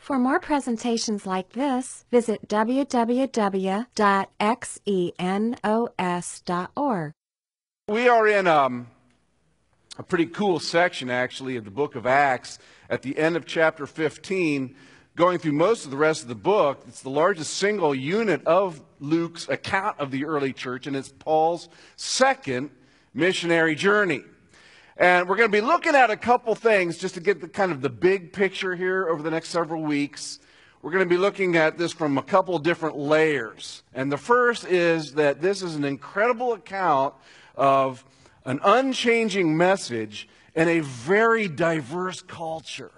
For more presentations like this, visit www.xenos.org. We are in a pretty cool section, actually, of the book of Acts at the end of chapter 15, going through most of the rest of the book. It's the largest single unit of Luke's account of the early church, and it's Paul's second missionary journey. And we're going to be looking at a couple things just to get the kind of the big picture here over the next several weeks. We're going to be looking at this from a couple different layers. And the first is that this is an incredible account of an unchanging message in a very diverse culture.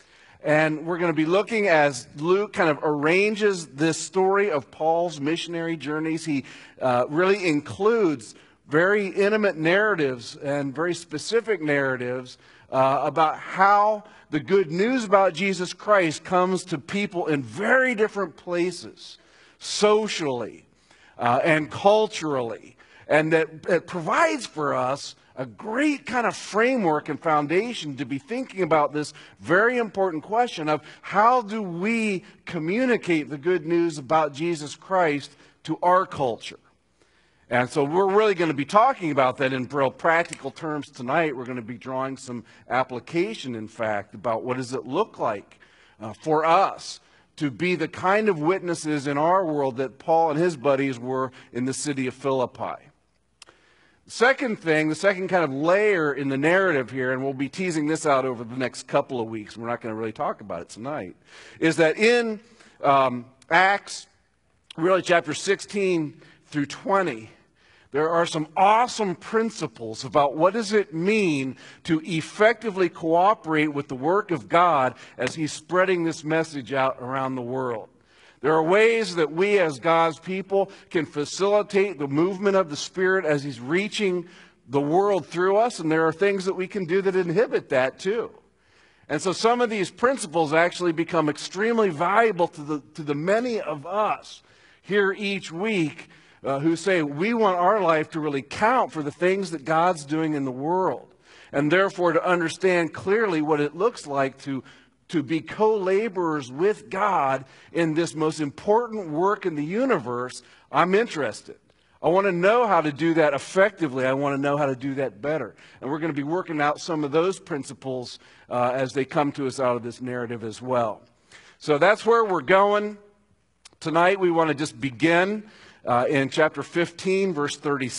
And we're going to be looking as Luke kind of arranges this story of Paul's missionary journeys. He really includes very intimate narratives and very specific narratives about how the good news about Jesus Christ comes to people in very different places, socially and culturally. And that it provides for us a great kind of framework and foundation to be thinking about this very important question of how do we communicate the good news about Jesus Christ to our culture. And so we're really going to be talking about that in real practical terms tonight. We're going to be drawing some application, in fact, about what does it look like for us to be the kind of witnesses in our world that Paul and his buddies were in the city of Philippi. The second thing, the second kind of layer in the narrative here, and we'll be teasing this out over the next couple of weeks, we're not going to really talk about it tonight, is that in Acts, really chapter 16 through 20, there are some awesome principles about what does it mean to effectively cooperate with the work of God as He's spreading this message out around the world. There are ways that we as God's people can facilitate the movement of the Spirit as He's reaching the world through us, and there are things that we can do that inhibit that too. And so some of these principles actually become extremely valuable to the many of us here each week who say we want our life to really count for the things that God's doing in the world, and therefore to understand clearly what it looks like to be co-laborers with God in this most important work in the universe. I'm interested. I want to know how to do that effectively. I want to know how to do that better. And we're going to be working out some of those principles as they come to us out of this narrative as well. So that's where we're going. Tonight we want to just begin in chapter 15, verse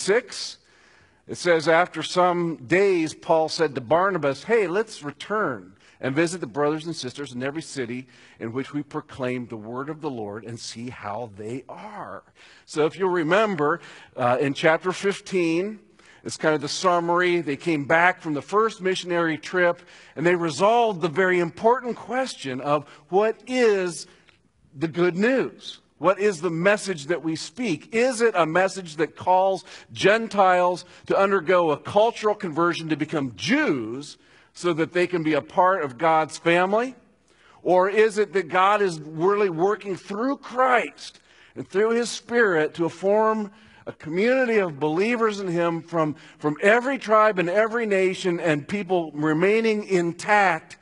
36. It says, after some days, Paul said to Barnabas, hey, let's return and visit the brothers and sisters in every city in which we proclaim the word of the Lord and see how they are. So if you'll remember, in chapter 15, it's kind of the summary. They came back from the first missionary trip, and they resolved the very important question of what is the good news? What is the message that we speak? Is it a message that calls Gentiles to undergo a cultural conversion to become Jews so that they can be a part of God's family? Or is it that God is really working through Christ and through His Spirit to form a community of believers in Him from every tribe and every nation, and people remaining intact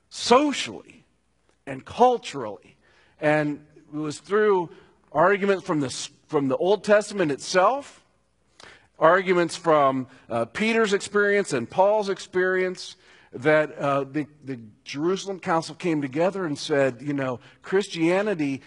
socially and culturally? And it was through arguments from the Old Testament itself, arguments from Peter's experience and Paul's experience, that the Jerusalem Council came together and said, you know, Christianity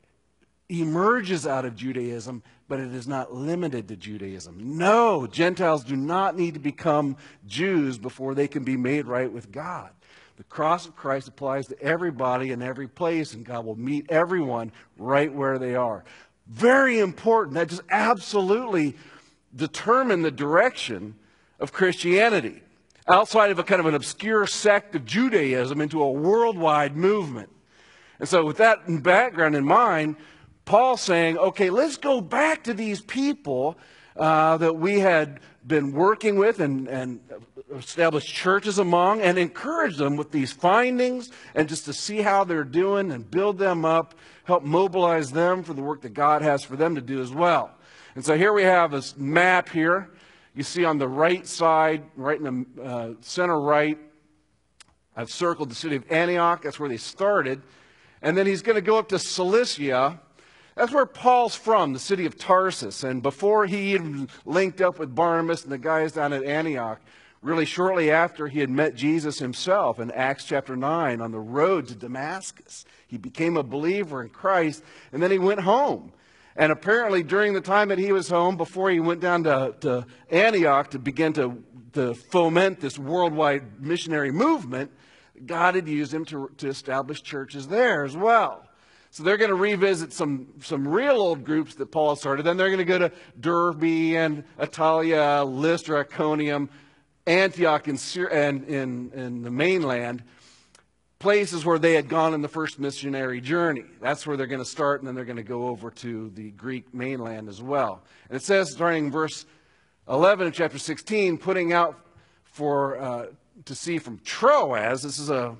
emerges out of Judaism, but it is not limited to Judaism. No, Gentiles do not need to become Jews before they can be made right with God. The cross of Christ applies to everybody in every place, and God will meet everyone right where they are. Very important. That just absolutely determined the direction of Christianity, outside of a kind of an obscure sect of Judaism into a worldwide movement. And so with that background in mind, Paul's saying, okay, let's go back to these people that we had been working with and established churches among, and encourage them with these findings and just to see how they're doing and build them up, help mobilize them for the work that God has for them to do as well. And so here we have this map here. You see on the right side, right in the center right, I've circled the city of Antioch. That's where they started. And then he's going to go up to Cilicia. That's where Paul's from, the city of Tarsus. And before he even linked up with Barnabas and the guys down at Antioch, really shortly after he had met Jesus himself in Acts chapter 9 on the road to Damascus, he became a believer in Christ, and then he went home. And apparently during the time that he was home, before he went down to Antioch to begin to foment this worldwide missionary movement, God had used him to establish churches there as well. So they're going to revisit some real old groups that Paul started. Then they're going to go to Derbe and Attalia, Lystra, Iconium, Antioch and in the mainland, places where they had gone in the first missionary journey. That's where they're going to start, and then they're going to go over to the Greek mainland as well. And it says, starting in verse 11 of chapter 16, putting out to sea from Troas. This is a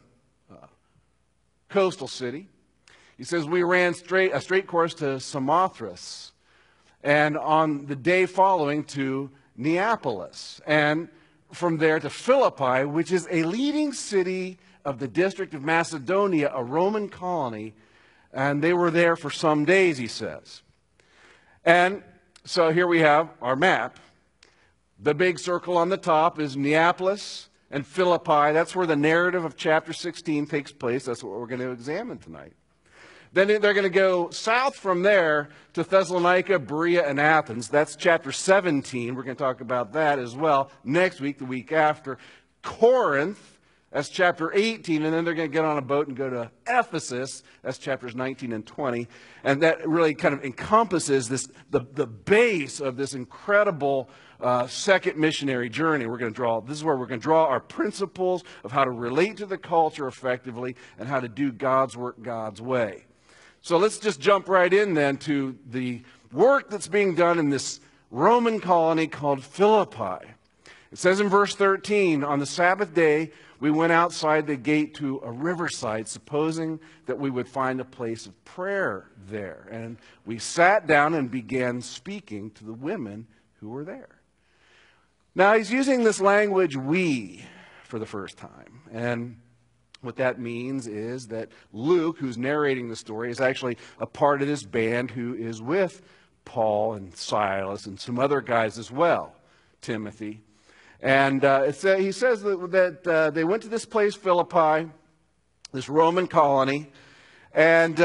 coastal city. He says, we ran a straight course to Samothrace, and on the day following to Neapolis, and from there to Philippi, which is a leading city of the district of Macedonia, a Roman colony, and they were there for some days, he says. And so here we have our map. The big circle on the top is Neapolis and Philippi. That's where the narrative of chapter 16 takes place. That's what we're going to examine tonight. Then they're going to go south from there to Thessalonica, Berea, and Athens. That's chapter 17. We're going to talk about that as well next week, the week after. Corinth, that's chapter 18. And then they're going to get on a boat and go to Ephesus. That's chapters 19 and 20. And that really kind of encompasses the base of this incredible second missionary journey. This is where we're going to draw our principles of how to relate to the culture effectively and how to do God's work God's way. So let's just jump right in then to the work that's being done in this Roman colony called Philippi. It says in verse 13, on the Sabbath day, we went outside the gate to a riverside, supposing that we would find a place of prayer there. And we sat down and began speaking to the women who were there. Now, he's using this language, we, for the first time. And what that means is that Luke, who's narrating the story, is actually a part of this band who is with Paul and Silas and some other guys as well, Timothy. And he says that they went to this place, Philippi, this Roman colony, and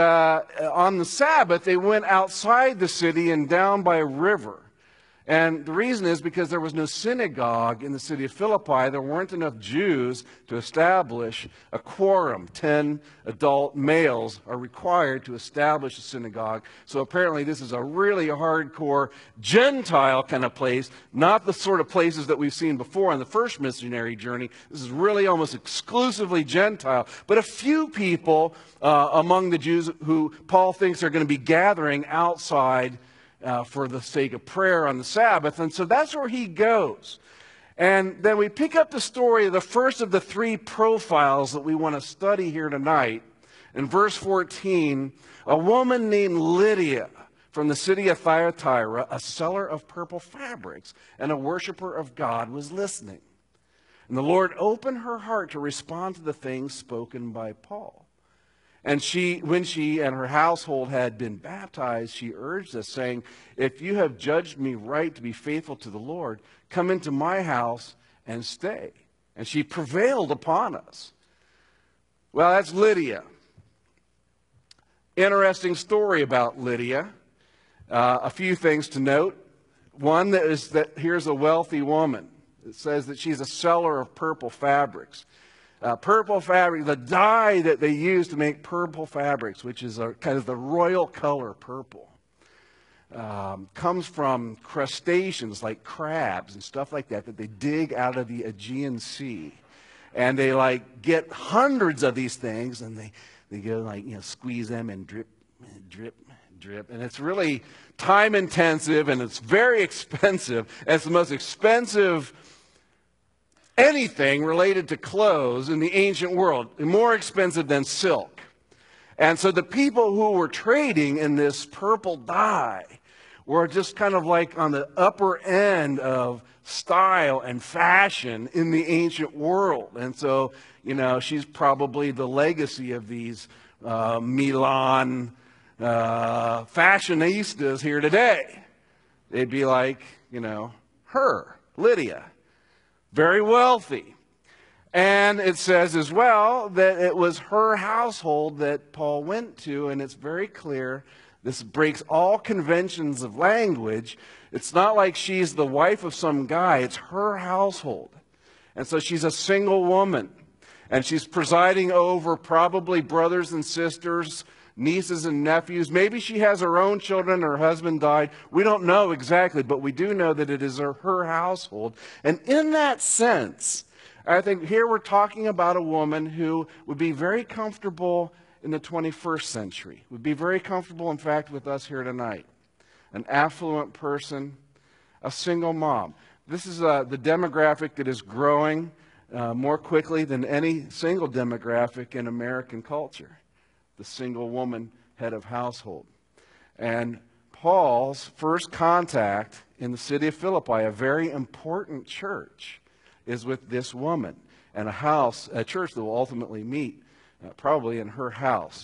on the Sabbath they went outside the city and down by a river. And the reason is because there was no synagogue in the city of Philippi. There weren't enough Jews to establish a quorum. 10 adult males are required to establish a synagogue. So apparently this is a really hardcore Gentile kind of place, not the sort of places that we've seen before on the first missionary journey. This is really almost exclusively Gentile. But a few people among the Jews who Paul thinks are going to be gathering outside for the sake of prayer on the Sabbath. And so that's where he goes. And then we pick up the story of the first of the three profiles that we want to study here tonight. In verse 14, a woman named Lydia from the city of Thyatira, a seller of purple fabrics and a worshiper of God, was listening. And the Lord opened her heart to respond to the things spoken by Paul. And when she and her household had been baptized, she urged us, saying, if you have judged me right to be faithful to the Lord, come into my house and stay. And she prevailed upon us. Well, that's Lydia. Interesting story about Lydia. A few things to note. One is that here's a wealthy woman. It says that she's a seller of purple fabrics. Purple fabric, the dye that they use to make purple fabrics, which is kind of the royal color purple, comes from crustaceans like crabs and stuff like that they dig out of the Aegean Sea. And they get hundreds of these things, and they go squeeze them and drip, drip, drip. And it's really time intensive, and it's very expensive. And it's the most expensive anything related to clothes in the ancient world, more expensive than silk. And so the people who were trading in this purple dye were just kind of like on the upper end of style and fashion in the ancient world. And so, she's probably the legacy of these Milan fashionistas here today. They'd be like, her, Lydia, very wealthy. And it says as well that it was her household that Paul went to, and it's very clear. This breaks all conventions of language. It's not like she's the wife of some guy. It's her household. And so she's a single woman. And she's presiding over probably brothers and sisters, nieces and nephews. Maybe she has her own children. Her husband died. We don't know exactly, but we do know that it is her household. And in that sense, I think here we're talking about a woman who would be very comfortable in the 21st century, would be very comfortable, in fact, with us here tonight. An affluent person, a single mom. This is the demographic that is growing more quickly than any single demographic in American culture. The single woman head of household. And Paul's first contact in the city of Philippi, a very important church, is with this woman, and a church that will ultimately meet probably in her house.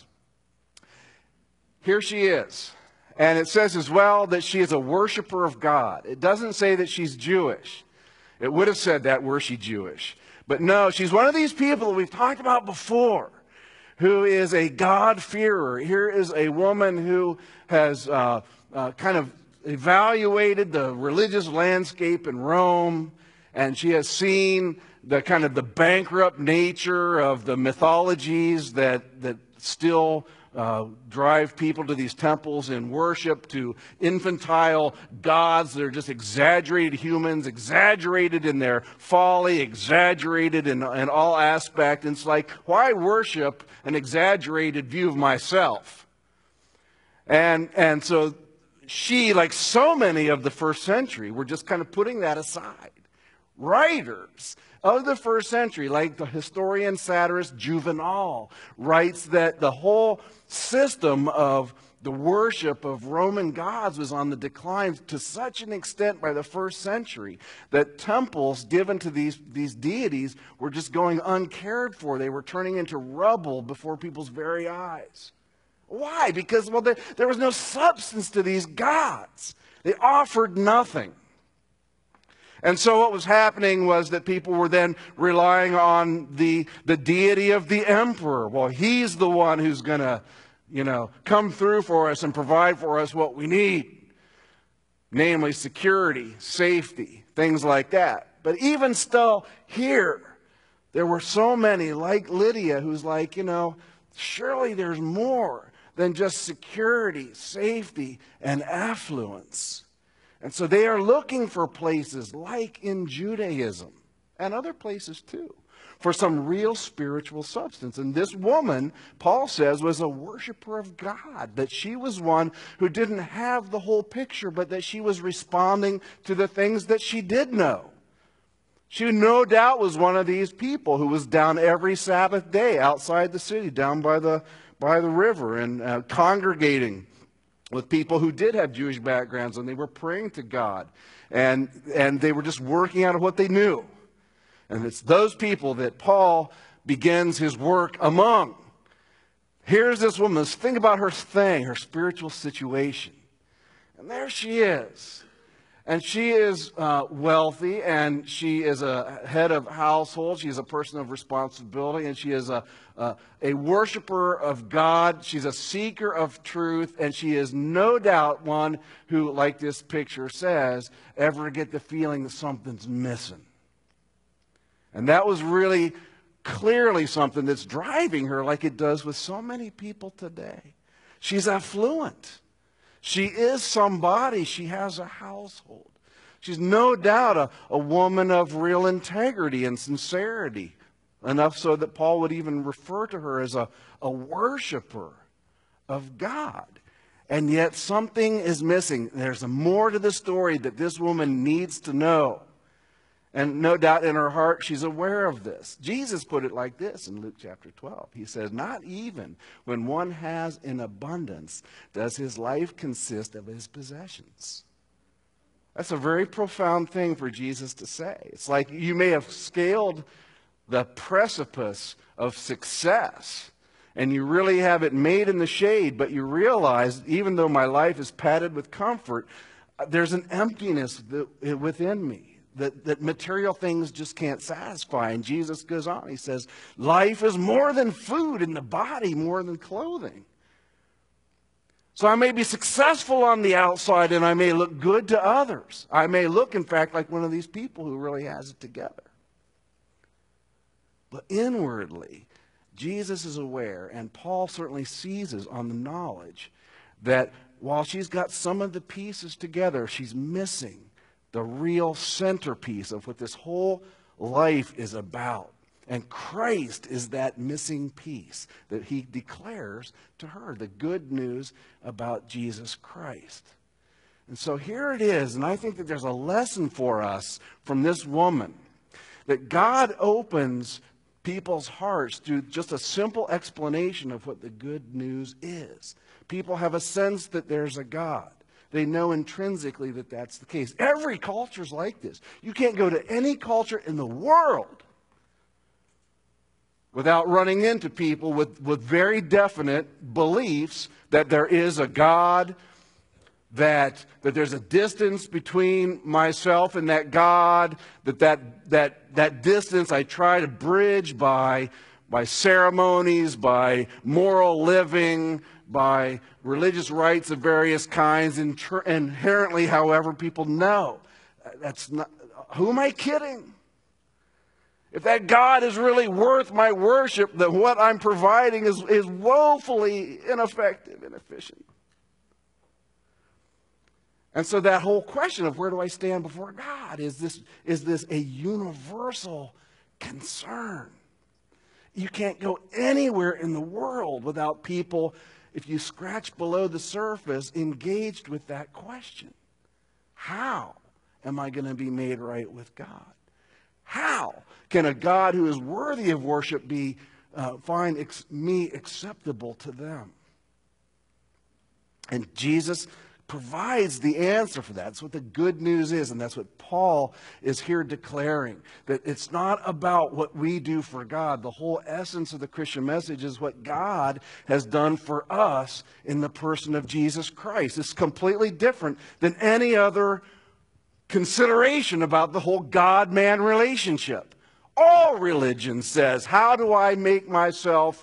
Here she is. And it says as well that she is a worshiper of God. It doesn't say that she's Jewish. It would have said that were she Jewish. But no, she's one of these people that we've talked about before, who is a God-fearer. Here is a woman who has kind of evaluated the religious landscape in Rome, and she has seen the kind of the bankrupt nature of the mythologies that still drive people to these temples in worship, to infantile gods that are just exaggerated humans, exaggerated in their folly, exaggerated in all aspects. And it's like, why worship an exaggerated view of myself? And so she, like so many of the first century, were just kind of putting that aside. Writers of the first century, like the historian satirist Juvenal, writes that the whole system of the worship of Roman gods was on the decline to such an extent by the first century that temples given to these deities were just going uncared for. They were turning into rubble before people's very eyes. Why? Because, well, there was no substance to these gods. They offered nothing. And so what was happening was that people were then relying on the deity of the emperor. Well, he's the one who's going to, come through for us and provide for us what we need. Namely, security, safety, things like that. But even still here, there were so many like Lydia who's like, surely there's more than just security, safety, and affluence. And so they are looking for places like in Judaism and other places too for some real spiritual substance. And this woman, Paul says, was a worshiper of God, that she was one who didn't have the whole picture, but that she was responding to the things that she did know. She no doubt was one of these people who was down every Sabbath day outside the city, down by the river, and congregating with people who did have Jewish backgrounds, and they were praying to God, and they were just working out of what they knew. And it's those people that Paul begins his work among. Here's this woman. Let's think about her spiritual situation. And there she is. And she is wealthy, and she is a head of household. She is a person of responsibility, and she is a worshiper of God. She's a seeker of truth, and she is no doubt one who, like this picture says, ever get the feeling that something's missing. And that was really clearly something that's driving her, like it does with so many people today. She's affluent. She is somebody. She has a household. She's no doubt a woman of real integrity and sincerity, enough so that Paul would even refer to her as a worshiper of God. And yet something is missing. There's more to the story that this woman needs to know. And no doubt in her heart, she's aware of this. Jesus put it like this in Luke chapter 12. He says, not even when one has in abundance does his life consist of his possessions. That's a very profound thing for Jesus to say. It's like you may have scaled the precipice of success, and you really have it made in the shade, but you realize, even though my life is padded with comfort, there's an emptiness within me that material things just can't satisfy. And Jesus goes on, he says, life is more than food, and the body more than clothing. So I may be successful on the outside, and I may look good to others. I may look, in fact, like one of these people who really has it together. But inwardly, Jesus is aware, and Paul certainly seizes on the knowledge that while she's got some of the pieces together, she's missing the real centerpiece of what this whole life is about. And Christ is that missing piece that he declares to her, the good news about Jesus Christ. And so here it is, and I think that there's a lesson for us from this woman, that God opens people's hearts through just a simple explanation of what the good news is. People have a sense that there's a God. They know intrinsically that that's the case. Every culture is like this. You can't go to any culture in the world without running into people with very definite beliefs that there is a God, that there's a distance between myself and that God, that distance I try to bridge by ceremonies, by moral living, by religious rites of various kinds. Inherently, however, people know that's not. Who am I kidding? If that God is really worth my worship, then what I'm providing is woefully ineffective, inefficient. And so that whole question of where do I stand before God, is this a universal concern? You can't go anywhere in the world without people, if you scratch below the surface, engaged with that question. How am I going to be made right with God? How can a God who is worthy of worship find me acceptable to them? And Jesus provides the answer for that. That's what the good news is, and that's what Paul is here declaring. That it's not about what we do for God. The whole essence of the Christian message is what God has done for us in the person of Jesus Christ. It's completely different than any other consideration about the whole God-man relationship. All religion says, how do I make myself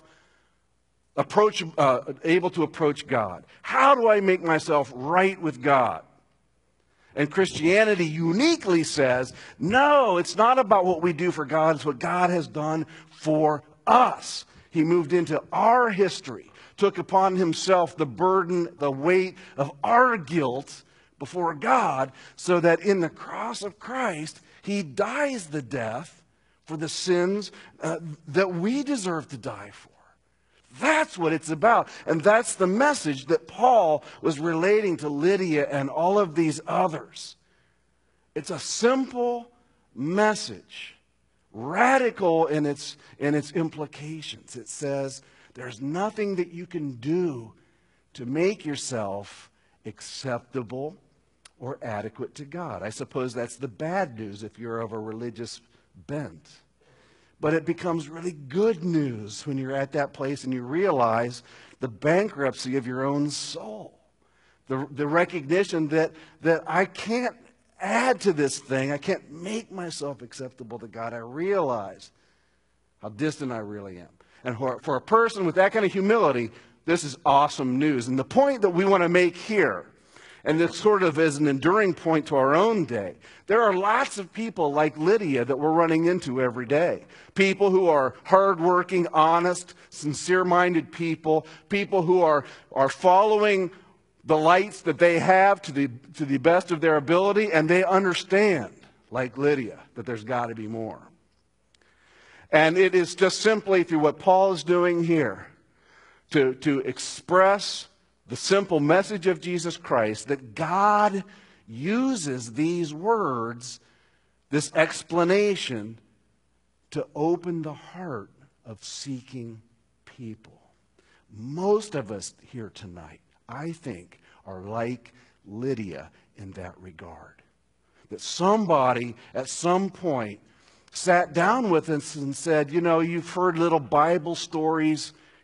able to approach God? How do I make myself right with God? And Christianity uniquely says, no, it's not about what we do for God, it's what God has done for us. He moved into our history, took upon himself the burden, the weight of our guilt before God, so that in the cross of Christ, he dies the death for the sins that we deserve to die for. That's what it's about. And that's the message that Paul was relating to Lydia and all of these others. It's a simple message, radical in its implications. It says there's nothing that you can do to make yourself acceptable or adequate to God. I suppose that's the bad news if you're of a religious bent. But it becomes really good news when you're at that place and you realize the bankruptcy of your own soul. The recognition that I can't add to this thing. I can't make myself acceptable to God. I realize how distant I really am. And for a person with that kind of humility, this is awesome news. And the point that we want to make here, and this sort of is an enduring point to our own day, there are lots of people like Lydia that we're running into every day. People who are hardworking, honest, sincere-minded people. People who are following the lights that they have to the best of their ability, and they understand, like Lydia, that there's got to be more. And it is just simply through what Paul is doing here to express the simple message of Jesus Christ that God uses these words, this explanation, to open the heart of seeking people. Most of us here tonight, I think, are like Lydia in that regard. That somebody at some point sat down with us and said, you know, you've heard little Bible stories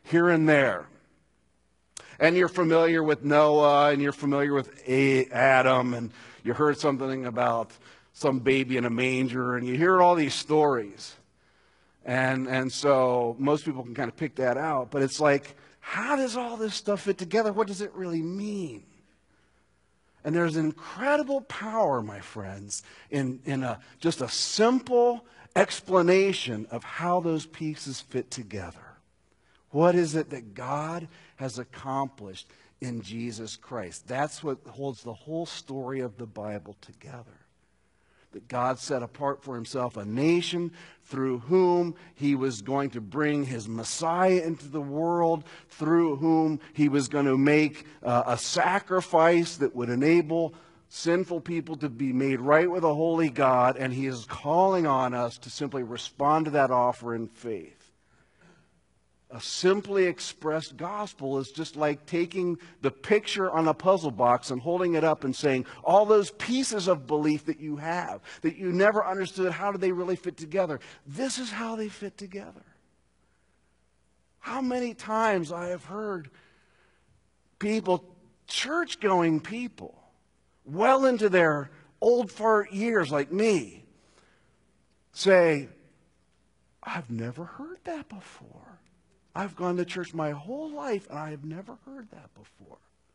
here and there. And you're familiar with Noah, and you're familiar with Adam, and you heard something about some baby in a manger, and you hear all these stories. And so most people can kind of pick that out. But it's like, how does all this stuff fit together? What does it really mean? And there's incredible power, my friends, in just a simple explanation of how those pieces fit together. What is it that God has accomplished in Jesus Christ? That's what holds the whole story of the Bible together. That God set apart for himself a nation through whom he was going to bring his Messiah into the world, through whom he was going to make a sacrifice that would enable sinful people to be made right with a holy God, and he is calling on us to simply respond to that offer in faith. A simply expressed gospel is just like taking the picture on a puzzle box and holding it up and saying, all those pieces of belief that you have, that you never understood, how do they really fit together? This is how they fit together. How many times I have heard people, church-going people, well into their old fart years like me, say, I've never heard that before. I've gone to church my whole life, and I have never heard that before.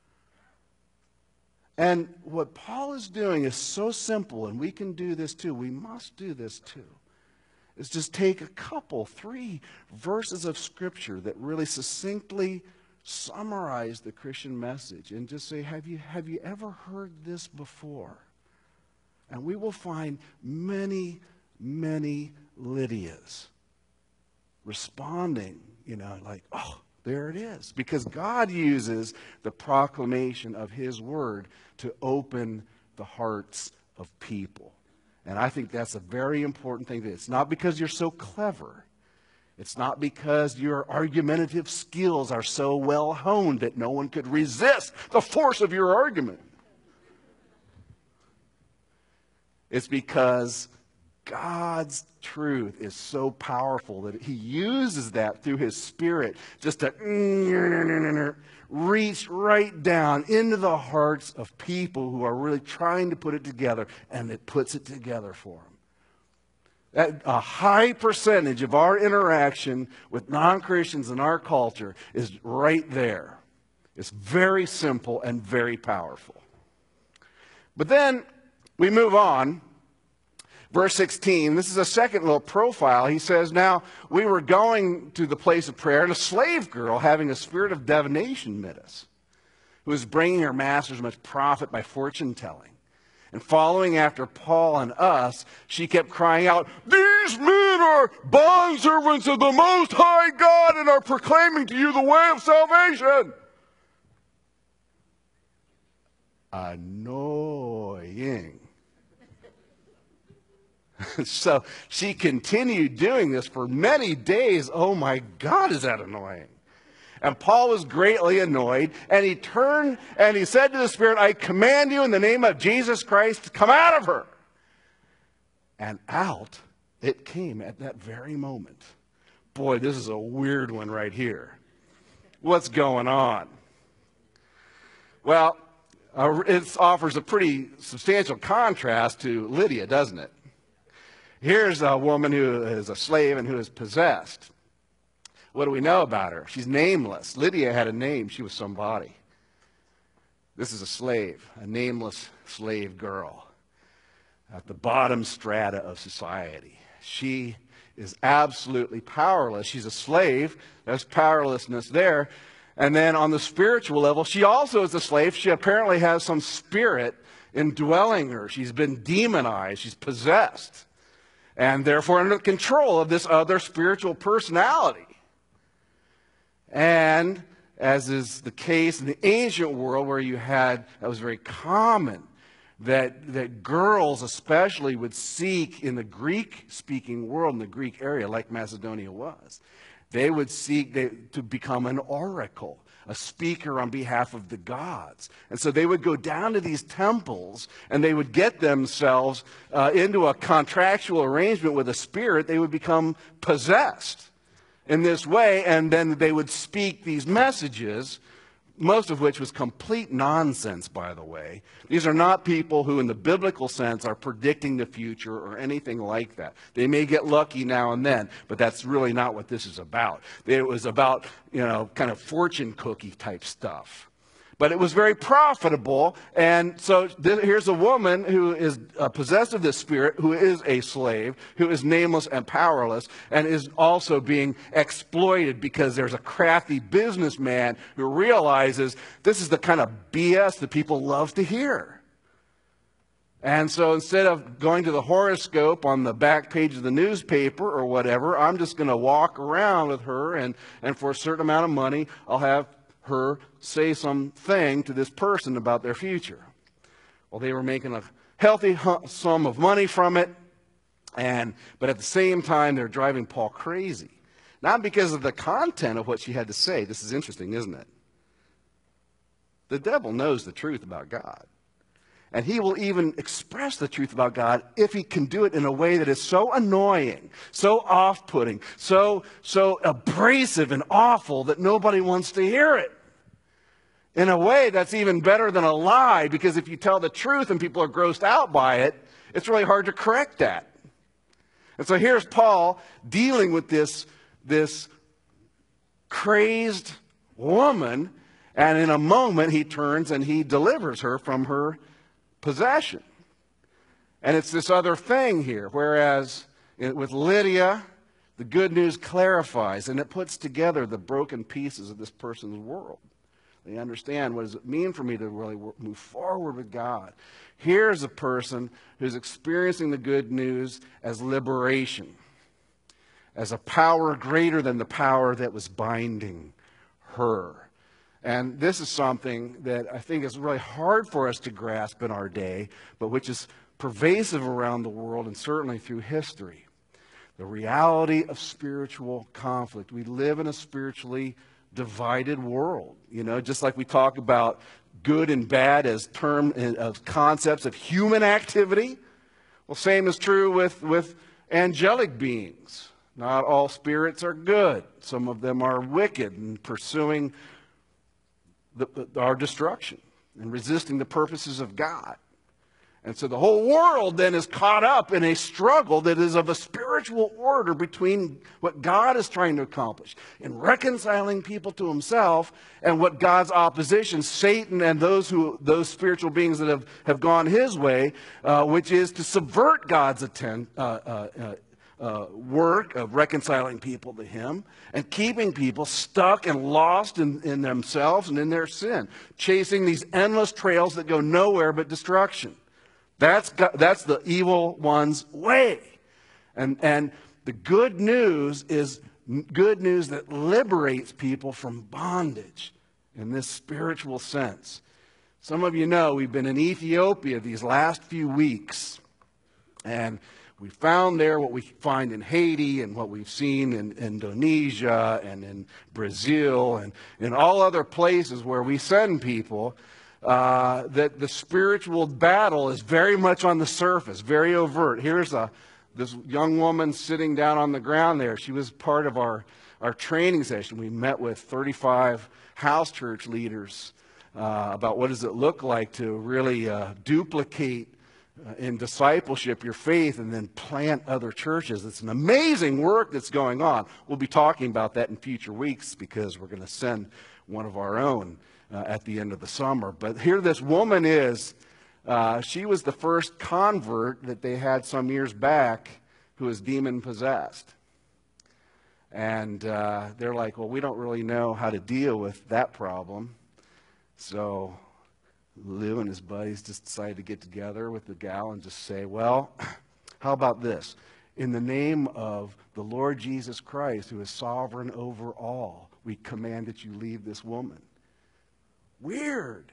And what Paul is doing is so simple, and we can do this too. We must do this too. Is just take a couple, 3 verses of Scripture that really succinctly summarize the Christian message and just say, have you ever heard this before? And we will find many, many Lydias responding, like, oh, there it is. Because God uses the proclamation of his word to open the hearts of people. And I think that's a very important thing. It's not because you're so clever. It's not because your argumentative skills are so well honed that no one could resist the force of your argument. It's because God's truth is so powerful that he uses that through his Spirit just to reach right down into the hearts of people who are really trying to put it together, and it puts it together for them. A high percentage of our interaction with non-Christians in our culture is right there. It's very simple and very powerful. But then we move on. Verse 16, this is a second little profile. He says, now we were going to the place of prayer, and a slave girl having a spirit of divination met us, who was bringing her masters much profit by fortune telling. And following after Paul and us, she kept crying out, these men are bondservants of the Most High God and are proclaiming to you the way of salvation. Annoying. So she continued doing this for many days. Oh my God, is that annoying? And Paul was greatly annoyed, and he turned and he said to the Spirit, I command you in the name of Jesus Christ to come out of her. And out it came at that very moment. Boy, this is a weird one right here. What's going on? Well, it offers a pretty substantial contrast to Lydia, doesn't it? Here's a woman who is a slave and who is possessed. What do we know about her? She's nameless. Lydia had a name. She was somebody. This is a slave, a nameless slave girl at the bottom strata of society. She is absolutely powerless. She's a slave. There's powerlessness there. And then on the spiritual level, she also is a slave. She apparently has some spirit indwelling her. She's been demonized. She's possessed. And therefore under control of this other spiritual personality. And as is the case in the ancient world where you had, that was very common, that girls especially would seek in the Greek-speaking world, in the Greek area like Macedonia was, they would seek to become an oracle, a speaker on behalf of the gods. And so they would go down to these temples and they would get themselves into a contractual arrangement with a spirit. They would become possessed. in this way, and then they would speak these messages, most of which was complete nonsense, by the way. These are not people who, in the biblical sense, are predicting the future or anything like that. They may get lucky now and then, but that's really not what this is about. It was about, kind of fortune cookie type stuff. But it was very profitable, and so here's a woman who is possessed of this spirit, who is a slave, who is nameless and powerless, and is also being exploited because there's a crafty businessman who realizes this is the kind of BS that people love to hear. And so instead of going to the horoscope on the back page of the newspaper or whatever, I'm just going to walk around with her, and for a certain amount of money, I'll have her say something to this person about their future. Well, they were making a healthy sum of money from it, but at the same time, they're driving Paul crazy. Not because of the content of what she had to say. This is interesting, isn't it? The devil knows the truth about God. And he will even express the truth about God if he can do it in a way that is so annoying, so off-putting, so abrasive and awful that nobody wants to hear it. In a way that's even better than a lie, because if you tell the truth and people are grossed out by it, it's really hard to correct that. And so here's Paul dealing with this crazed woman, and in a moment he turns and he delivers her from her possession. And it's this other thing here, whereas with Lydia, the good news clarifies and it puts together the broken pieces of this person's world. They understand, what does it mean for me to really move forward with God? Here's a person who's experiencing the good news as liberation, as a power greater than the power that was binding her. And this is something that I think is really hard for us to grasp in our day, but which is pervasive around the world and certainly through history. The reality of spiritual conflict. We live in a spiritually divided world. Just like we talk about good and bad as concepts of human activity. Well, same is true with angelic beings. Not all spirits are good. Some of them are wicked and pursuing our destruction and resisting the purposes of God. And so the whole world then is caught up in a struggle that is of a spiritual order between what God is trying to accomplish in reconciling people to himself and what God's opposition, Satan and those spiritual beings that have gone his way, which is to subvert God's work of reconciling people to him and keeping people stuck and lost in themselves and in their sin, chasing these endless trails that go nowhere but destruction. That's the evil one's way. And the good news is good news that liberates people from bondage in this spiritual sense. Some of you know we've been in Ethiopia these last few weeks, and we found there what we find in Haiti and what we've seen in Indonesia and in Brazil and in all other places where we send people, that the spiritual battle is very much on the surface, very overt. Here's this young woman sitting down on the ground there. She was part of our training session. We met with 35 house church leaders about what does it look like to really duplicate in discipleship your faith and then plant other churches. It's an amazing work that's going on. We'll be talking about that in future weeks because we're going to send one of our own at the end of the summer. But here this woman is. She was the first convert that they had some years back who was demon possessed. And they're like, well, we don't really know how to deal with that problem. So Lou and his buddies just decided to get together with the gal and just say, well, how about this? In the name of the Lord Jesus Christ, who is sovereign over all, we command that you leave this woman. Weird.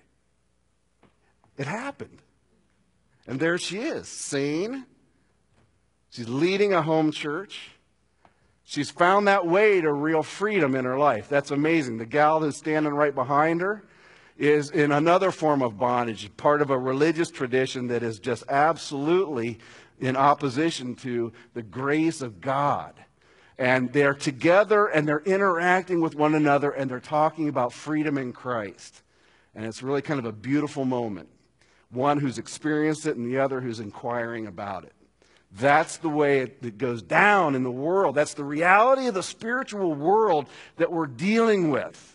It happened. And there she is, sane. She's leading a home church. She's found that way to real freedom in her life. That's amazing. The gal that's standing right behind her is in another form of bondage, part of a religious tradition that is just absolutely in opposition to the grace of God. And they're together and they're interacting with one another and they're talking about freedom in Christ. And it's really kind of a beautiful moment. One who's experienced it and the other who's inquiring about it. That's the way it goes down in the world. That's the reality of the spiritual world that we're dealing with.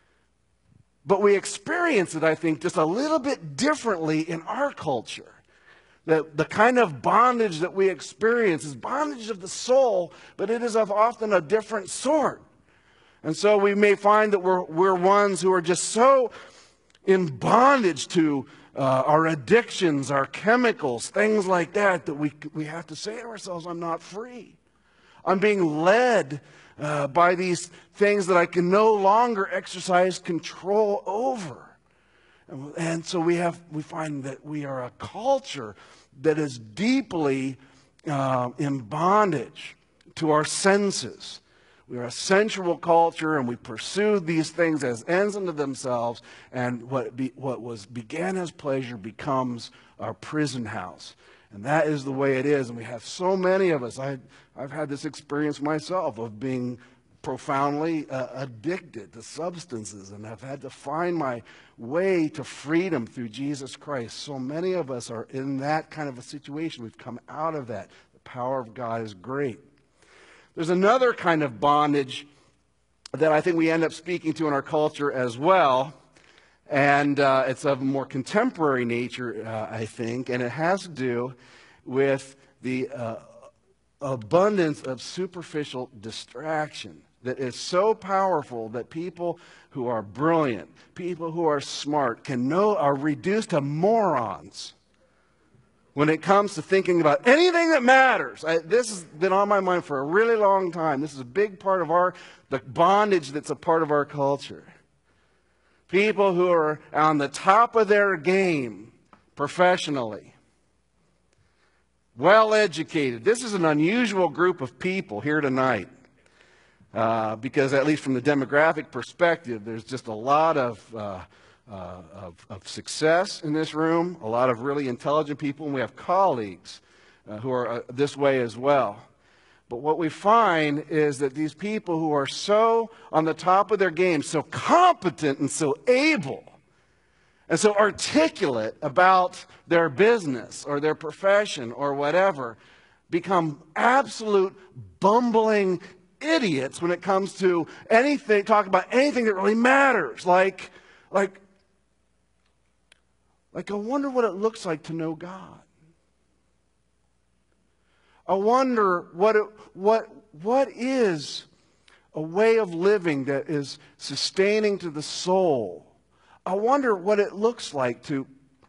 But we experience it, I think, just a little bit differently in our culture. The kind of bondage that we experience is bondage of the soul, but it is of often a different sort. And so we may find that we're ones who are just so in bondage to our addictions, our chemicals, things like that, that we have to say to ourselves, I'm not free. I'm being led by these things that I can no longer exercise control over. And so we find that we are a culture that is deeply in bondage to our senses. We are a sensual culture, and we pursue these things as ends unto themselves, and what began as pleasure becomes our prison house. And that is the way it is, and we have so many of us. I've had this experience myself of being profoundly addicted to substances, and I've had to find my way to freedom through Jesus Christ. So many of us are in that kind of a situation. We've come out of that. The power of God is great. There's another kind of bondage that I think we end up speaking to in our culture as well, and it's of a more contemporary nature, I think, and it has to do with the abundance of superficial distraction that is so powerful that people who are brilliant, people who are smart, are reduced to morons when it comes to thinking about anything that matters. This has been on my mind for a really long time. This is a big part of the bondage that's a part of our culture. People who are on the top of their game professionally, well-educated. This is an unusual group of people here tonight because, at least from the demographic perspective, there's just a lot of success in this room, a lot of really intelligent people, and we have colleagues who are this way as well. But what we find is that these people who are so on the top of their game, so competent and so able, and so articulate about their business or their profession or whatever, become absolute bumbling idiots when it comes to anything, talk about anything that really matters. Like I wonder what it looks like to know God. I wonder what is a way of living that is sustaining to the soul. I wonder what it looks like to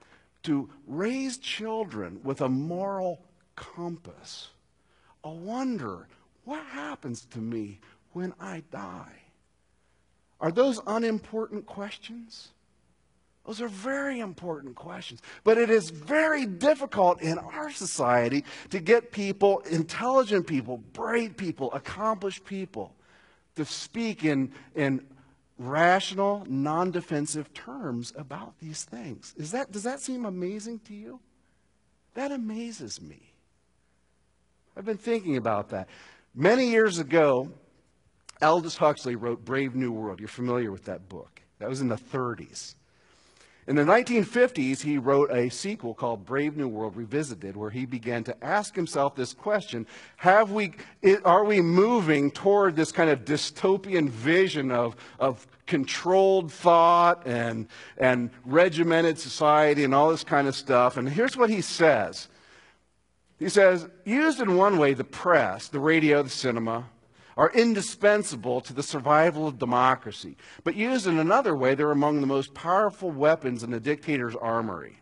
raise children with a moral compass. I wonder what happens to me when I die. Are those unimportant questions? Those are very important questions. But it is very difficult in our society to get people, intelligent people, bright people, accomplished people, to speak in rational, non-defensive terms about these things. Does that seem amazing to you? That amazes me. I've been thinking about that. Many years ago, Aldous Huxley wrote Brave New World. You're familiar with that book. That was in the 30s. In the 1950s, he wrote a sequel called Brave New World Revisited, where he began to ask himself this question: are we moving toward this kind of dystopian vision of controlled thought and regimented society and all this kind of stuff? And here's what he says. He says, used in one way, the press, the radio, the cinema, are indispensable to the survival of democracy. But used in another way, they're among the most powerful weapons in a dictator's armory.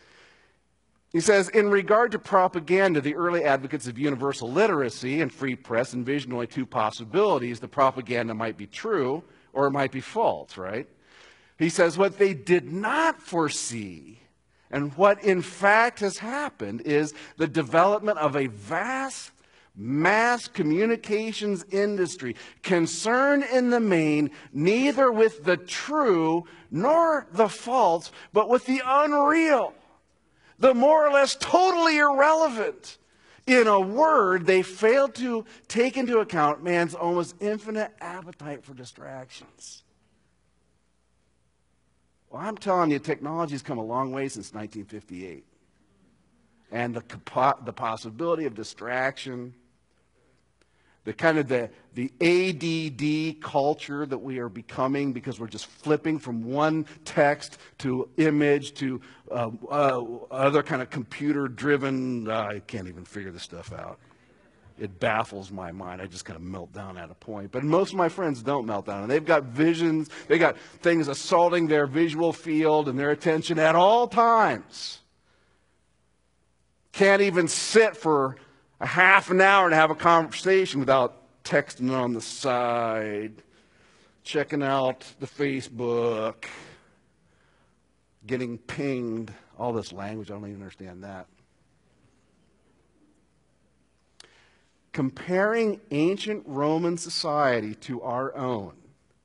He says, in regard to propaganda, the early advocates of universal literacy and free press envisioned only two possibilities. The propaganda might be true or it might be false, right? He says, what they did not foresee, and what in fact has happened, is the development of a vast mass communications industry concerned in the main neither with the true nor the false, but with the unreal, the more or less totally irrelevant. In a word, they failed to take into account man's almost infinite appetite for distractions. Well, I'm telling you, technology's come a long way since 1958. And the possibility of distraction, the ADD culture that we are becoming because we're just flipping from one text to image to other kind of computer-driven, I can't even figure this stuff out. It baffles my mind. I just kind of melt down at a point. But most of my friends don't melt down. And they've got visions. They got things assaulting their visual field and their attention at all times. Can't even sit for a half an hour and have a conversation without texting on the side, checking out the Facebook, getting pinged. All this language, I don't even understand that. Comparing ancient Roman society to our own,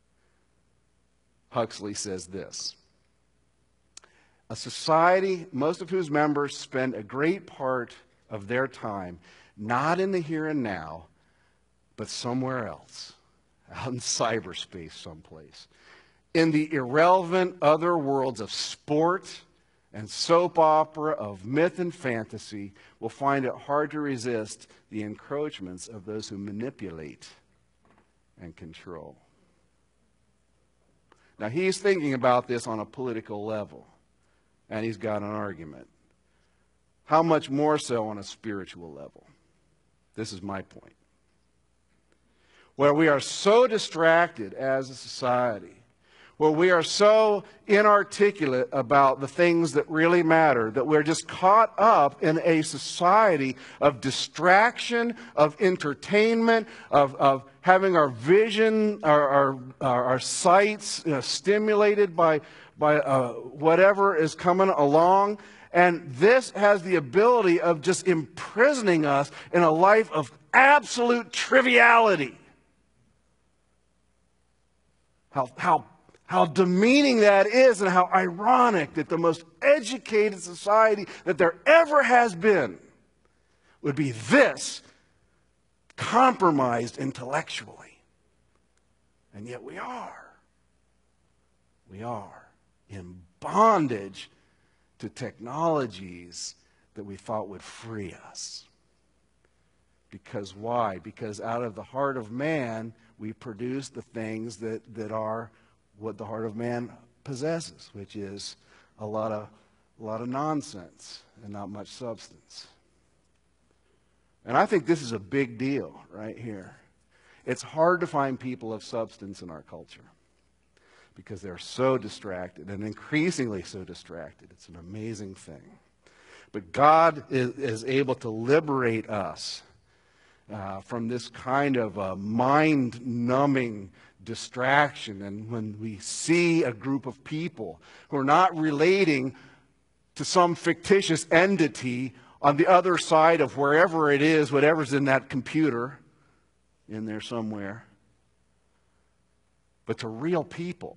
Huxley says this: a society, most of whose members spend a great part of their time not in the here and now, but somewhere else, out in cyberspace someplace, in the irrelevant other worlds of sport and soap opera, of myth and fantasy, will find it hard to resist the encroachments of those who manipulate and control. Now, he's thinking about this on a political level, and he's got an argument. How much more so on a spiritual level? This is my point. Where we are so distracted as a society, where we are so inarticulate about the things that really matter, that we're just caught up in a society of distraction, of entertainment, of having our vision, our sights stimulated by whatever is coming along. And this has the ability of just imprisoning us in a life of absolute triviality. How demeaning that is, and how ironic that the most educated society that there ever has been would be this compromised intellectually. And yet we are. We are in bondage to technologies that we thought would free us. Because why? Because out of the heart of man, we produce the things that are what the heart of man possesses, which is a lot of nonsense and not much substance. And I think this is a big deal right here. It's hard to find people of substance in our culture because they're so distracted, and increasingly so distracted. It's an amazing thing. But God is able to liberate us from this kind of mind-numbing distraction. And when we see a group of people who are not relating to some fictitious entity on the other side of wherever it is, whatever's in that computer, in there somewhere, but to real people,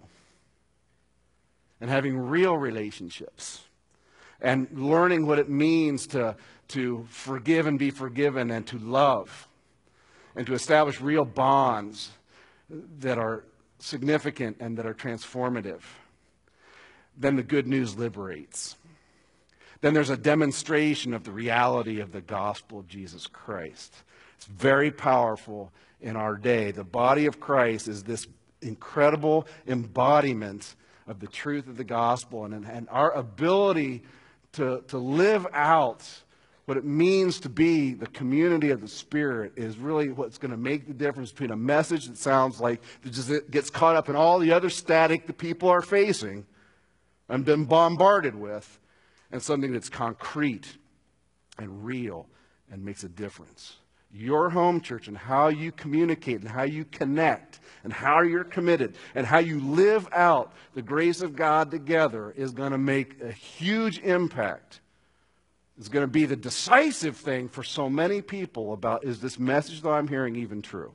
and having real relationships, and learning what it means to forgive and be forgiven, and to love, and to establish real bonds that are significant and that are transformative, then the good news liberates. Then there's a demonstration of the reality of the gospel of Jesus Christ. It's very powerful in our day. The body of Christ is this incredible embodiment of the truth of the gospel, and our ability to live out what it means to be the community of the Spirit is really what's going to make the difference between a message that sounds like it just gets caught up in all the other static that people are facing and been bombarded with, and something that's concrete and real and makes a difference. Your home church and how you communicate and how you connect and how you're committed and how you live out the grace of God together is going to make a huge impact. It's going to be the decisive thing for so many people about, is this message that I'm hearing even true?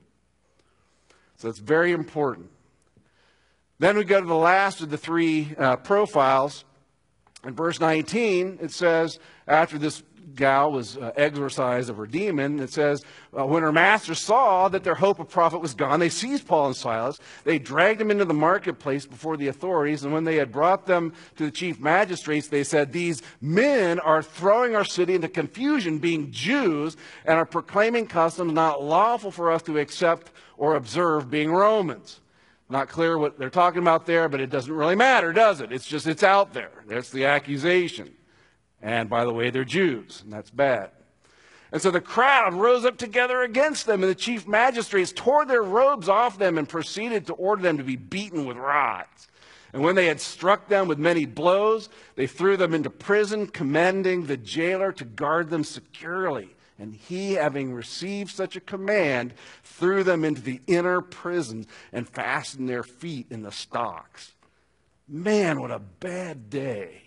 So it's very important. Then we go to the last of the three profiles. In verse 19, it says, after this gal was exorcised of her demon. It says, when her masters saw that their hope of profit was gone, they seized Paul and Silas. They dragged them into the marketplace before the authorities. And when they had brought them to the chief magistrates, they said, these men are throwing our city into confusion, being Jews, and are proclaiming customs not lawful for us to accept or observe, being Romans. Not clear what they're talking about there, but it doesn't really matter, does it? It's out there. That's the accusation. And by the way, they're Jews, and that's bad. And so the crowd rose up together against them, and the chief magistrates tore their robes off them and proceeded to order them to be beaten with rods. And when they had struck them with many blows, they threw them into prison, commanding the jailer to guard them securely. And he, having received such a command, threw them into the inner prison and fastened their feet in the stocks. Man, what a bad day.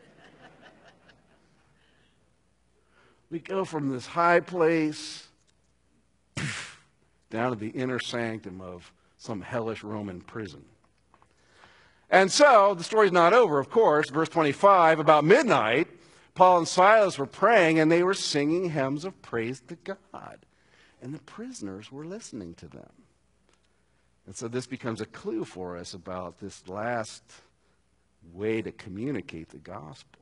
We go from this high place down to the inner sanctum of some hellish Roman prison. And so, the story's not over, of course. Verse 25, about midnight, Paul and Silas were praying, and they were singing hymns of praise to God. And the prisoners were listening to them. And so this becomes a clue for us about this last way to communicate the gospel.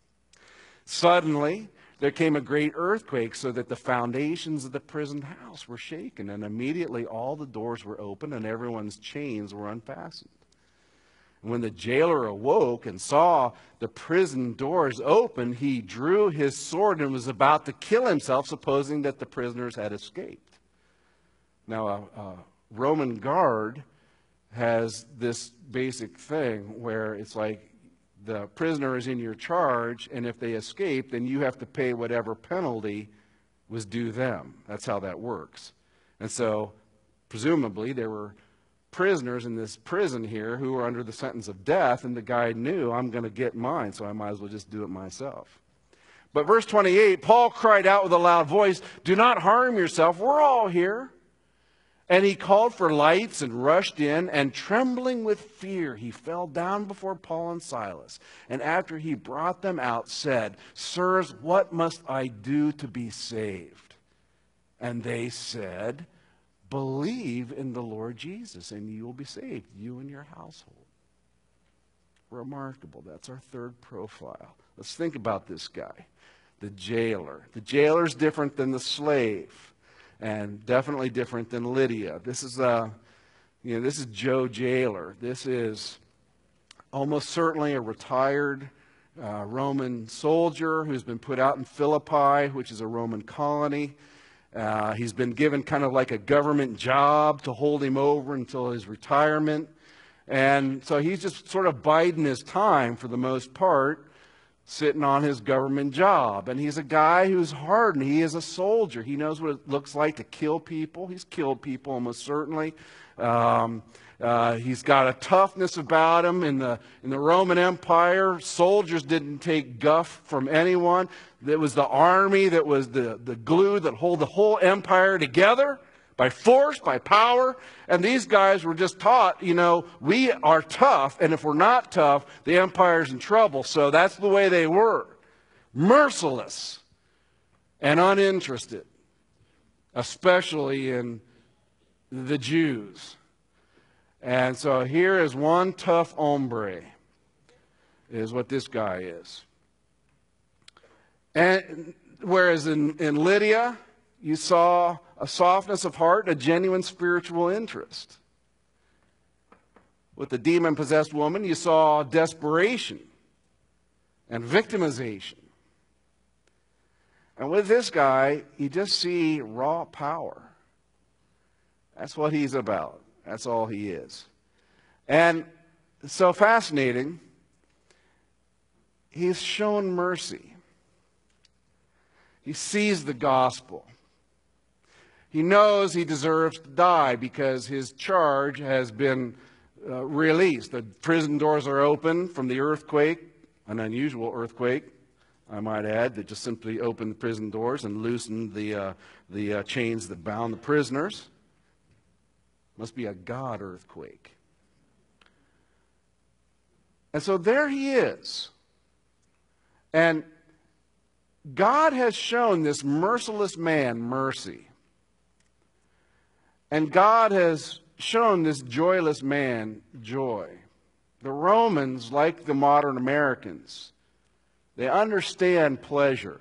Suddenly, there came a great earthquake, so that the foundations of the prison house were shaken, and immediately all the doors were open and everyone's chains were unfastened. When the jailer awoke and saw the prison doors open, he drew his sword and was about to kill himself, supposing that the prisoners had escaped. Now, a Roman guard has this basic thing where it's like the prisoner is in your charge, and if they escape, then you have to pay whatever penalty was due them. That's how that works. And so, presumably, there were prisoners in this prison here who were under the sentence of death, and the guy knew, I'm going to get mine, so I might as well just do it myself. But verse 28, Paul cried out with a loud voice, do not harm yourself, we're all here. And he called for lights and rushed in, and trembling with fear, he fell down before Paul and Silas. And after he brought them out, said, sirs, what must I do to be saved? And they said, believe in the Lord Jesus, and you will be saved, you and your household. Remarkable. That's our third profile. Let's think about this guy, the jailer. The jailer's different than the slave, and definitely different than Lydia. This is Joe Jailer. This is almost certainly a retired Roman soldier who's been put out in Philippi, which is a Roman colony. He's been given kind of like a government job to hold him over until his retirement. And so he's just sort of biding his time for the most part, sitting on his government job. And he's a guy who's hardened. He is a soldier. He knows what it looks like to kill people. He's killed people almost certainly. He's got a toughness about him. In the Roman Empire, soldiers didn't take guff from anyone. It was the army that was the glue that held the whole empire together by force, by power. And these guys were just taught, we are tough, and if we're not tough, the empire's in trouble. So that's the way they were. Merciless and uninterested, especially in the Jews. And so here is one tough hombre, is what this guy is. And whereas in Lydia, you saw a softness of heart, a genuine spiritual interest. With the demon-possessed woman, you saw desperation and victimization. And with this guy, you just see raw power. That's what he's about. That's all he is. And so fascinating, he's shown mercy. He sees the gospel. He knows he deserves to die because his charge has been released. The prison doors are open from the earthquake, an unusual earthquake, I might add, that just simply opened the prison doors and loosened the chains that bound the prisoners. Must be a God earthquake. And so there he is. And God has shown this merciless man mercy. And God has shown this joyless man joy. The Romans, like the modern Americans, they understand pleasure,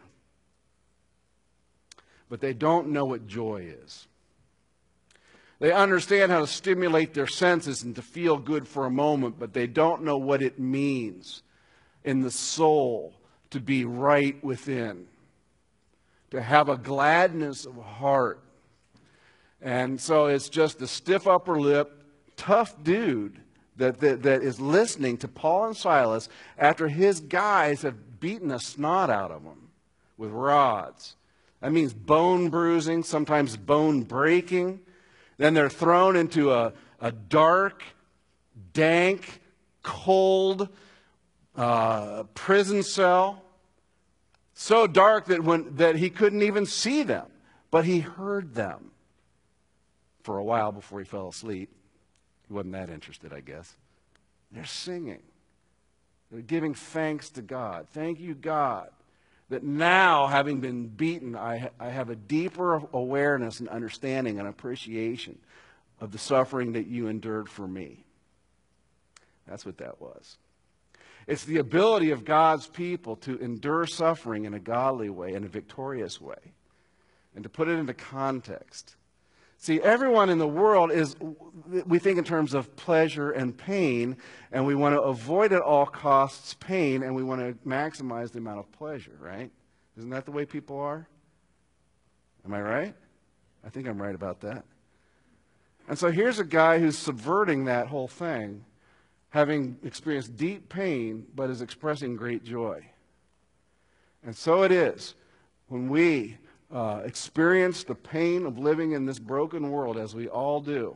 but they don't know what joy is. They understand how to stimulate their senses and to feel good for a moment, but they don't know what it means in the soul to be right within, to have a gladness of heart. And so it's just a stiff upper lip, tough dude that is listening to Paul and Silas after his guys have beaten the snot out of them with rods. That means bone bruising, sometimes bone breaking. Then they're thrown into a dark, dank, cold prison cell. So dark that he couldn't even see them, but he heard them for a while before he fell asleep. He wasn't that interested, I guess. They're singing. They're giving thanks to God. Thank you, God, that now, having been beaten, I have a deeper awareness and understanding and appreciation of the suffering that you endured for me. That's what that was. It's the ability of God's people to endure suffering in a godly way, in a victorious way, and to put it into context. See, everyone in the world we think in terms of pleasure and pain, and we want to avoid at all costs pain, and we want to maximize the amount of pleasure, right? Isn't that the way people are? Am I right? I think I'm right about that. And so here's a guy who's subverting that whole thing, having experienced deep pain, but is expressing great joy. And so it is when we experience the pain of living in this broken world, as we all do,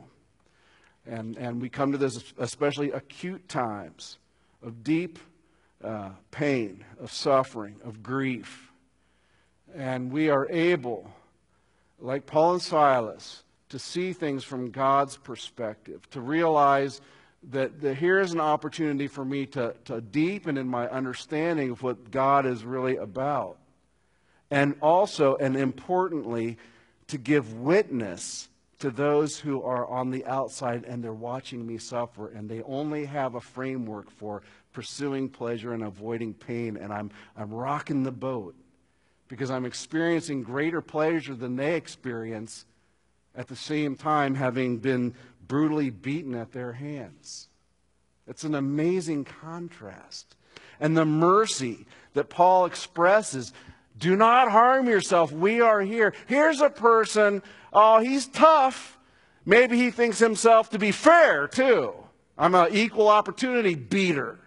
and we come to this especially acute times of deep pain, of suffering, of grief, and we are able, like Paul and Silas, to see things from God's perspective, to realize that here is an opportunity for me to deepen in my understanding of what God is really about. And also, and importantly, to give witness to those who are on the outside and they're watching me suffer, and they only have a framework for pursuing pleasure and avoiding pain, and I'm rocking the boat because I'm experiencing greater pleasure than they experience at the same time having been brutally beaten at their hands. It's an amazing contrast. And the mercy that Paul expresses, do not harm yourself. We are here. Here's a person, oh, he's tough. Maybe he thinks himself to be fair, too. I'm an equal opportunity beater.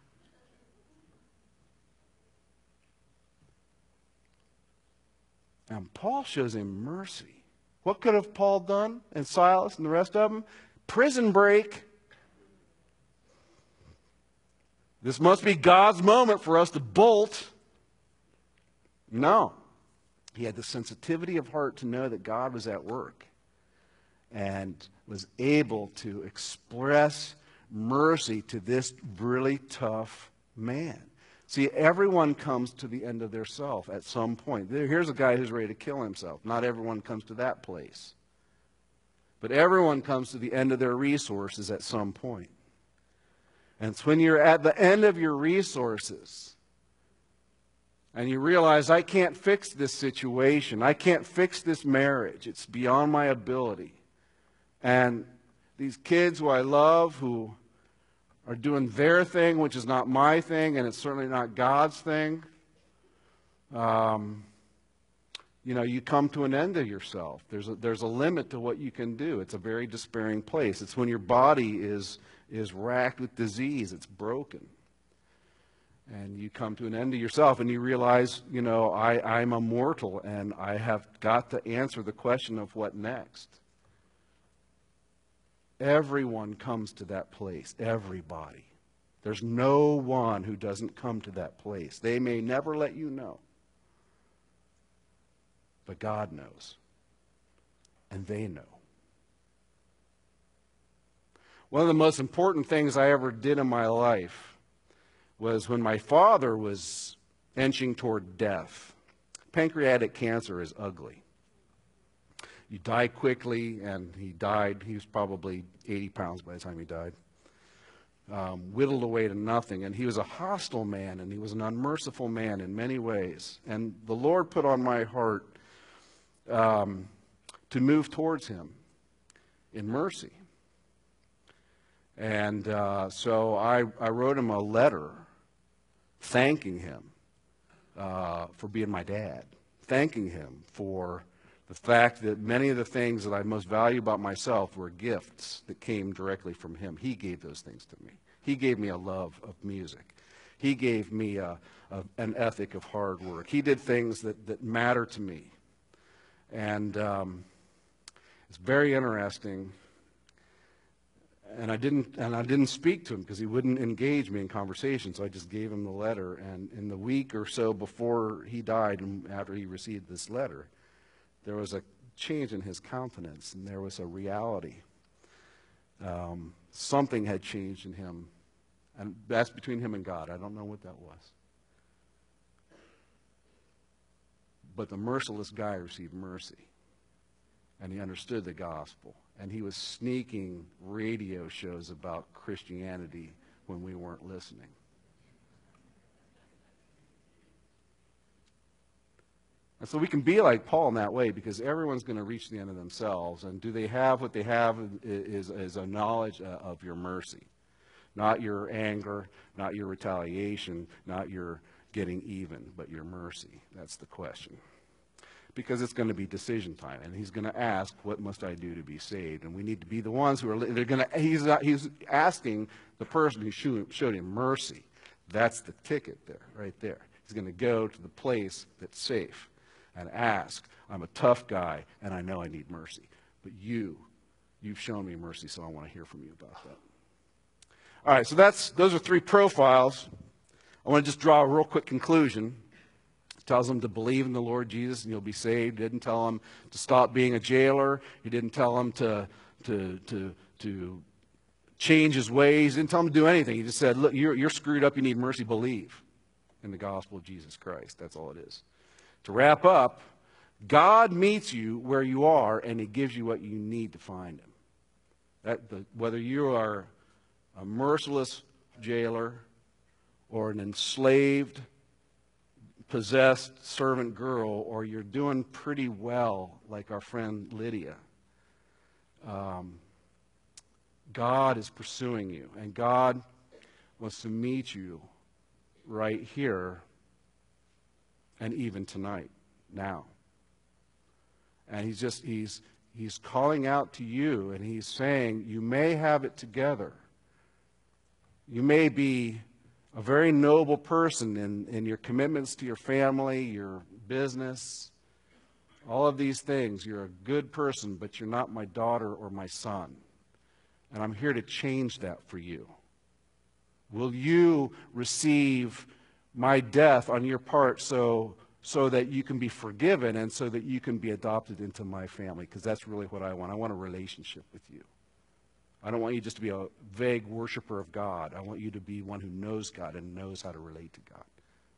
And Paul shows him mercy. What could have Paul done, and Silas and the rest of them? Prison break. This must be God's moment for us to bolt. No. He had the sensitivity of heart to know that God was at work and was able to express mercy to this really tough man. See, everyone comes to the end of their self at some point. Here's a guy who's ready to kill himself. Not everyone comes to that place. But everyone comes to the end of their resources at some point. And it's when you're at the end of your resources and you realize, I can't fix this situation. I can't fix this marriage. It's beyond my ability. And these kids who I love, who are doing their thing, which is not my thing, and it's certainly not God's thing, you come to an end of yourself. There's a limit to what you can do. It's a very despairing place. It's when your body is racked with disease. It's broken. And you come to an end of yourself, and you realize, I'm a mortal, and I have got to answer the question of what next. Everyone comes to that place. Everybody. There's no one who doesn't come to that place. They may never let you know. But God knows. And they know. One of the most important things I ever did in my life was when my father was inching toward death. Pancreatic cancer is ugly. You die quickly, and he died. He was probably 80 pounds by the time he died. Whittled away to nothing. And he was a hostile man, and he was an unmerciful man in many ways. And the Lord put on my heart to move towards him in mercy. And so I wrote him a letter thanking him for being my dad, thanking him for the fact that many of the things that I most value about myself were gifts that came directly from him. He gave those things to me. He gave me a love of music. He gave me an ethic of hard work. He did things that matter to me. And it's very interesting. And I didn't speak to him because he wouldn't engage me in conversation. So I just gave him the letter. And in the week or so before he died, and after he received this letter, there was a change in his countenance, and there was a reality. Something had changed in him, and that's between him and God. I don't know what that was. But the merciless guy received mercy, and he understood the gospel, and he was sneaking radio shows about Christianity when we weren't listening. And so we can be like Paul in that way, because everyone's going to reach the end of themselves. And do they have what they have is a knowledge of your mercy. Not your anger, not your retaliation, not your getting even, but your mercy. That's the question. Because it's going to be decision time. And he's going to ask, what must I do to be saved? And we need to be the ones who are, they're going to, he's asking the person who showed him mercy. That's the ticket there, right there. He's going to go to the place that's safe and ask, I'm a tough guy, and I know I need mercy. But you've shown me mercy, so I want to hear from you about that. All right, so those are three profiles. I want to just draw a real quick conclusion. It tells them to believe in the Lord Jesus and you'll be saved. He didn't tell them to stop being a jailer. He didn't tell them to change his ways. He didn't tell them to do anything. He just said, look, you're screwed up. You need mercy. Believe in the gospel of Jesus Christ. That's all it is. To wrap up, God meets you where you are, and he gives you what you need to find him. Whether you are a merciless jailer or an enslaved, possessed servant girl, or you're doing pretty well like our friend Lydia, God is pursuing you, and God wants to meet you right here and even tonight, now. And he's calling out to you, and he's saying, you may have it together. You may be a very noble person in your commitments to your family, your business, all of these things. You're a good person, but you're not my daughter or my son. And I'm here to change that for you. Will you receive my death on your part so that you can be forgiven and so that you can be adopted into my family? Because that's really what I want. I want a relationship with you. I don't want you just to be a vague worshiper of God. I want you to be one who knows God and knows how to relate to God.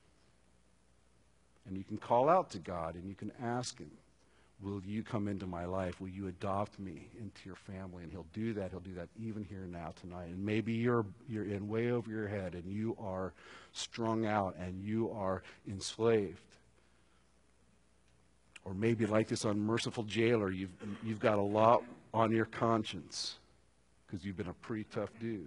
And you can call out to God and you can ask him, will you come into my life? Will you adopt me into your family? And he'll do that. He'll do that even here now tonight. And maybe you're in way over your head and you are strung out and you are enslaved. Or maybe like this unmerciful jailer, you've got a lot on your conscience because you've been a pretty tough dude.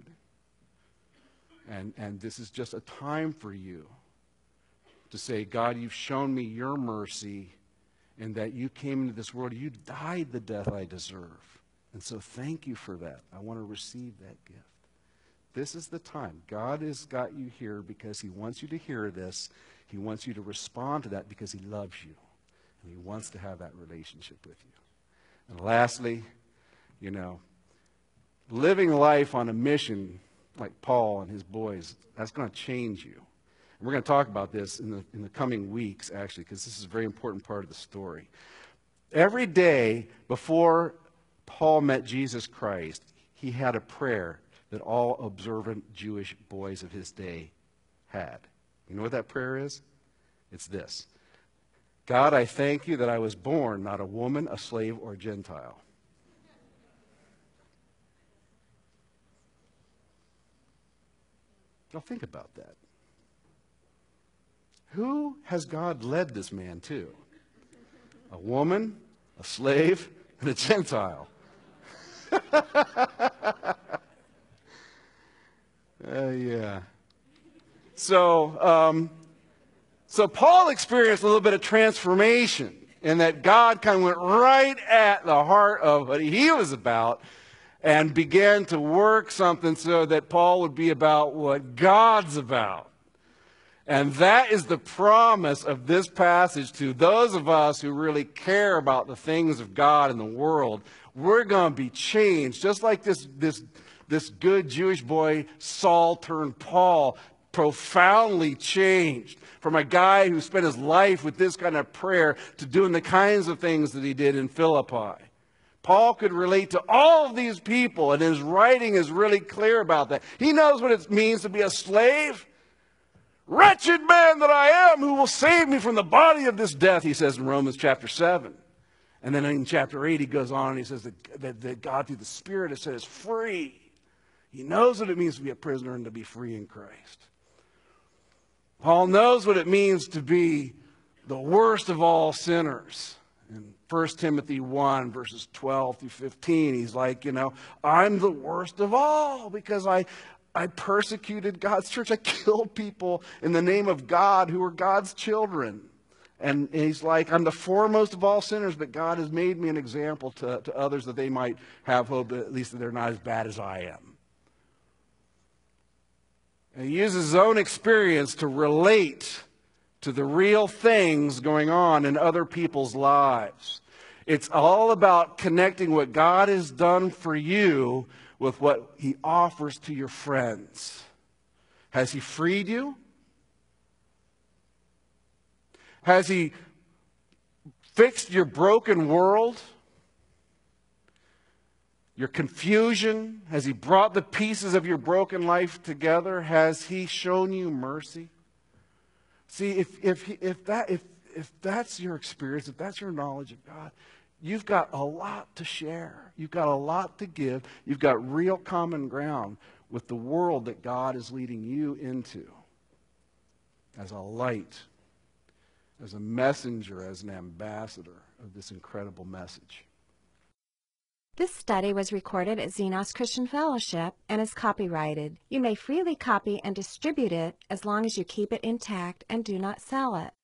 And this is just a time for you to say, God, you've shown me your mercy in that you came into this world. You died the death I deserve. And so thank you for that. I want to receive that gift. This is the time. God has got you here because he wants you to hear this. He wants you to respond to that because he loves you. And he wants to have that relationship with you. And lastly, living life on a mission like Paul and his boys, that's going to change you. And we're going to talk about this in the coming weeks, actually, because this is a very important part of the story. Every day before Paul met Jesus Christ, he had a prayer that all observant Jewish boys of his day had. You know what that prayer is? It's this. God, I thank you that I was born not a woman, a slave, or a Gentile. Now think about that. Who has God led this man to? A woman, a slave, and a Gentile. Yeah. So Paul experienced a little bit of transformation in that God kind of went right at the heart of what he was about and began to work something so that Paul would be about what God's about. And that is the promise of this passage to those of us who really care about the things of God in the world. We're going to be changed, just like this good Jewish boy, Saul turned Paul, profoundly changed from a guy who spent his life with this kind of prayer to doing the kinds of things that he did in Philippi. Paul could relate to all of these people, and his writing is really clear about that. He knows what it means to be a slave. Wretched man that I am, who will save me from the body of this death, he says in Romans chapter 7. And then in chapter 8, he goes on and he says that God through the Spirit has set us free. He knows what it means to be a prisoner and to be free in Christ. Paul knows what it means to be the worst of all sinners. In 1 Timothy 1, verses 12 through 15, he's like, I'm the worst of all because I persecuted God's church. I killed people in the name of God who were God's children. And he's like, I'm the foremost of all sinners, but God has made me an example to others that they might have hope that at least that they're not as bad as I am. And he uses his own experience to relate to the real things going on in other people's lives. It's all about connecting what God has done for you with what he offers to your friends. Has he freed you? Has he fixed your broken world? Your confusion? Has he brought the pieces of your broken life together? Has he shown you mercy? See, if that's your experience, if that's your knowledge of God, you've got a lot to share. You've got a lot to give. You've got real common ground with the world that God is leading you into as a light, as a messenger, as an ambassador of this incredible message. This study was recorded at Xenos Christian Fellowship and is copyrighted. You may freely copy and distribute it as long as you keep it intact and do not sell it.